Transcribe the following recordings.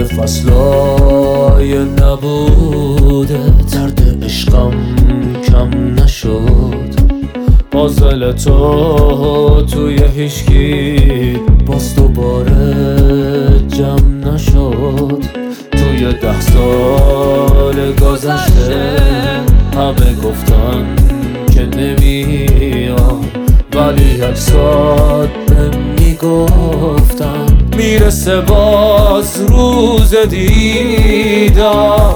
فصلای نبوده درد عشقم کم نشد. پازل تو توی هیچکی باز دوباره جمع نشد. توی 10 سال گذشته همه گفتن که نمیام، ولی 1 ساعت میگفتم میرسه باز روز دیدم.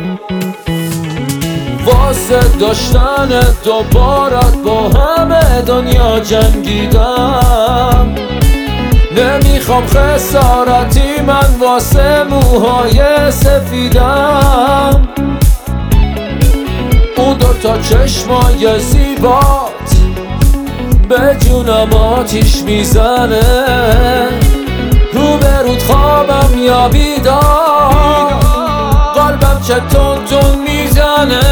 واسه داشتن دوبارت با همه دنیا جنگیدم. نمیخوام خسارتی من واسه موهای سفیدم. اون 2 چشمای زیبات به جونم آتیش میزنه. روبرود خوابم یا بیدار، قلبم چه تون تون میزنه.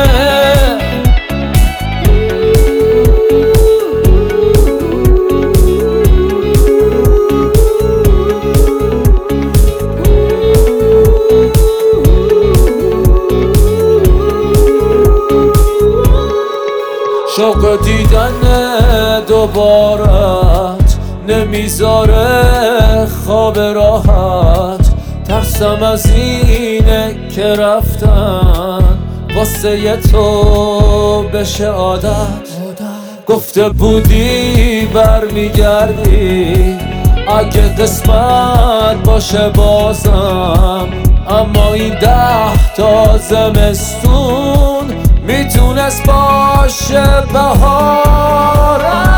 شوق دیدن دوبارت نمیذاره خواب راحت. ترسم از اینه که رفتن واسه تو بشه عادت. گفته بودی برمیگردی اگه قسمت باشه بازم، اما این 10 زمستون میتونست باشه بهارم.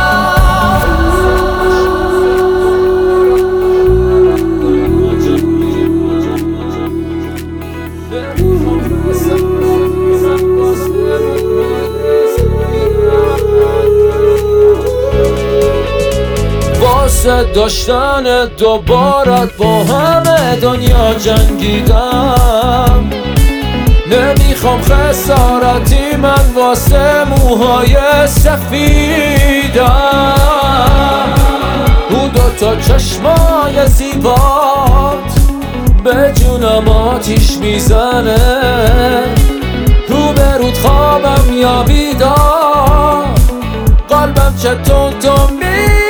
واسه داشتن دوبارت با همه دنیا جنگیدم. نمیخوام خسارتی من واسه موهای سفیدم. اون 2 چشمای زیبات به جونم آتیش میزنه. روبرود خوابم یا بیدار، قلبم چه تون تون